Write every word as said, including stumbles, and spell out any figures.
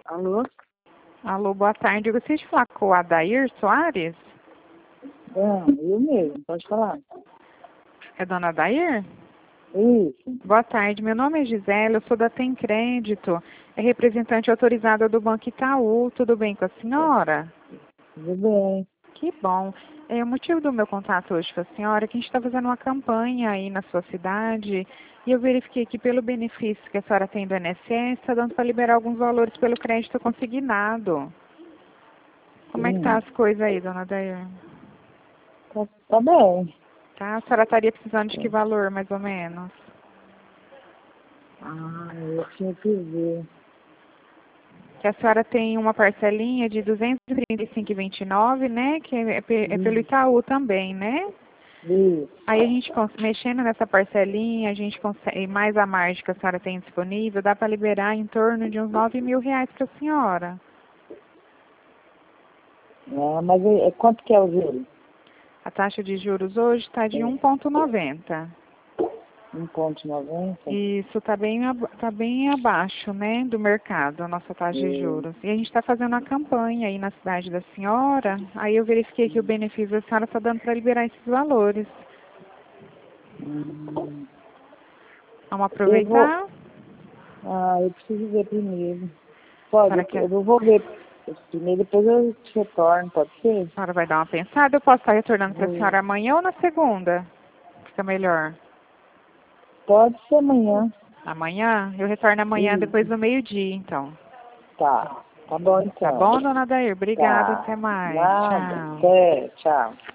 Alô? Alô, boa tarde. Eu gostaria de falar com o Adair Soares. Ah, eu mesmo, pode falar. É dona Adair? Isso. Boa tarde. Meu nome é Gisele, eu sou da Tem Crédito. É representante autorizada do Banco Itaú. Tudo bem com a senhora? Tudo bem. Que bom. É, o motivo do meu contato hoje com a senhora é que a gente está fazendo uma campanha aí na sua cidade e eu verifiquei que pelo benefício que a senhora tem do I N S S, está dando para liberar alguns valores pelo crédito consignado. Como é que tá Sim. as coisas aí, dona Adair? Tá, tá bem. Tá? A senhora estaria precisando de que valor, mais ou menos? Ah, eu tinha que ver. Que a senhora tem uma parcelinha de duzentos e trinta e cinco reais e vinte e nove centavos, né? Que é, pe- é pelo Isso. Itaú também, né? Isso. Aí a gente, cons- mexendo nessa parcelinha, a gente consegue, mais a margem que a senhora tem disponível, dá para liberar em torno de uns nove mil reais para a senhora. Ah, mas é, é quanto que é o juro? A taxa de juros hoje está de um vírgula noventa. um ponto noventa? Isso está bem, ab- tá bem abaixo, né, do mercado, a nossa taxa de juros. E a gente está fazendo uma campanha aí na cidade da senhora, aí eu verifiquei que o benefício da senhora está dando para liberar esses valores. Hum, Vamos eu vou... aproveitar? Ah, eu preciso ver primeiro. A Pode, senhora, eu, quer, eu vou ver primeiro, depois eu te retorno, pode ser? a senhora vai dar uma pensada? Eu posso estar retornando para a Vou. senhora amanhã ou na segunda? Fica melhor. Pode ser amanhã. Amanhã? Eu retorno amanhã depois Isso. do meio-dia, então. Tá. Tá bom Tá então. bom, dona Dair? Obrigada, Tá. até mais. Nada. Tchau. Até. Tchau.